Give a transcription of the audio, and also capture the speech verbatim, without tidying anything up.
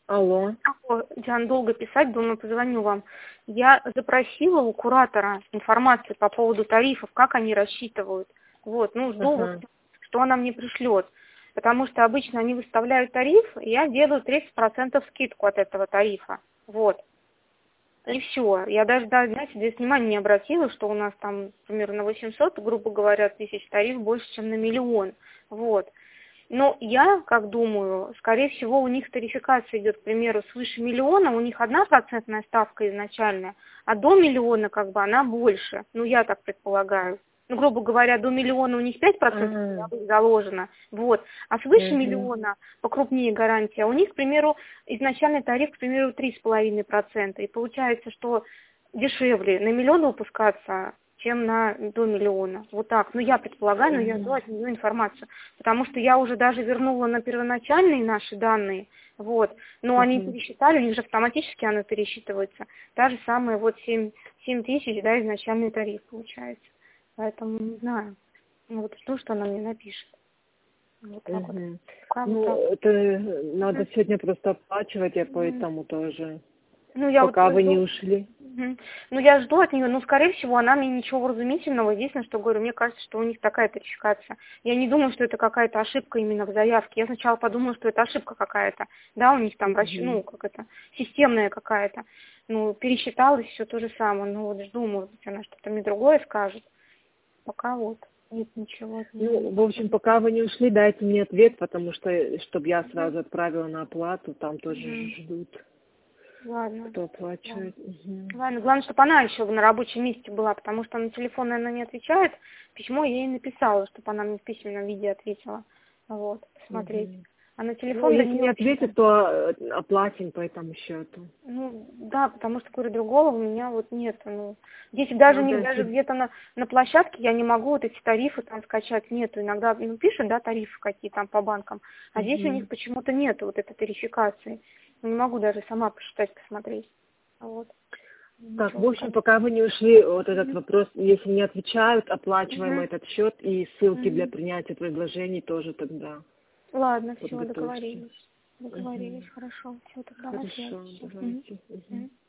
Алло. Алло, Диана, долго писать, думаю, позвоню вам. Я запросила у куратора информацию по поводу тарифов, как они рассчитывают. Вот, ну, жду, вот, Ага. что она мне пришлет. Потому что обычно они выставляют тариф, и я делаю тридцать процентов скидку от этого тарифа. Вот. И все. Я даже, да, знаете, здесь внимания не обратила, что у нас там, примерно, на восемьсот, грубо говоря, тысяч тариф больше, чем на миллион. Вот. Но я, как думаю, скорее всего, у них тарификация идет, к примеру, свыше миллиона, у них одна процентная ставка изначальная, а до миллиона, как бы, она больше. Ну, я так предполагаю. Ну, грубо говоря, до миллиона у них пять процентов А, заложено, вот. А свыше мгм. миллиона, покрупнее гарантия, у них, к примеру, изначальный тариф, к примеру, три с половиной процента. И получается, что дешевле на миллион выпускаться, чем на до миллиона. Вот так. Ну, я предполагаю, но я жду Мгм. от нее информацию. Потому что я уже даже вернула на первоначальные наши данные, вот, но они Мгм. пересчитали, у них же автоматически оно пересчитывается. Та же самая вот семь тысяч, да, изначальный тариф получается. Поэтому не знаю. Ну, вот жду, что она мне напишет. Вот так вот. Мгм. Пока вот так. Ну, это надо Мгм. сегодня просто оплачивать, я Мгм. поэтому тоже. Ну, я вот Пока вы не жду. ушли. Мгм. Ну, я жду от нее, но, скорее всего, она мне ничего вразумительного. Единственное, что говорю, мне кажется, что у них такая тарификация. Я не думаю, что это какая-то ошибка именно в заявке. Я сначала подумала, что это ошибка какая-то. Да, у них там, расч- Мгм. ну, как это, системная какая-то. Ну, пересчиталось все то же самое. Ну, вот жду, может быть, она что-то мне другое скажет. Пока вот нет ничего от нее. Ну, в общем, пока вы не ушли, дайте мне ответ, потому что, чтобы я сразу отправила на оплату, там тоже ждут, Ладно. кто Ладно. оплачивает. Мгм. Ладно, главное, чтобы она еще на рабочем месте была, потому что на телефон, наверное, не отвечает. Письмо я ей написала, чтобы она мне в письменном виде ответила. Вот, посмотреть. Мгм. А на Ну, телефон до если нее не вообще-то... ответит, то э, оплатим по этому счету. Ну, да, потому что, говорю, другого у меня вот нет. Ну, здесь даже, не, Надо даже сюда. где-то на, на площадке я не могу вот эти тарифы там скачать. Нету. Иногда ну, пишут, да, тарифы какие там по банкам. А здесь у них почему-то нету вот этой тарификации. Не могу даже сама посчитать, посмотреть. Вот. Так, Ничего в общем, сказать. пока вы не ушли, вот этот Мгм. вопрос, если не отвечают, оплачиваем Мгм. этот счет и ссылки для Мгм. принятия предложений тоже тогда Ладно, все, подготовьте. договорились. Мгм. Договорились, хорошо. Все, тогда на связи. Хорошо, Всё. Мгм. давайте. Мгм. Мгм.